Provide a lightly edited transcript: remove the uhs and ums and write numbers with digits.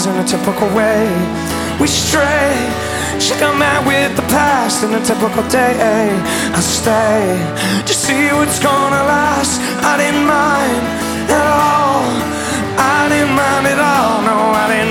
lies in a typical way. We stray, she got mad with the past in a typical day. I stay, just see what's gonna last. I didn't mind at all, I didn't mind at all. No, I didn't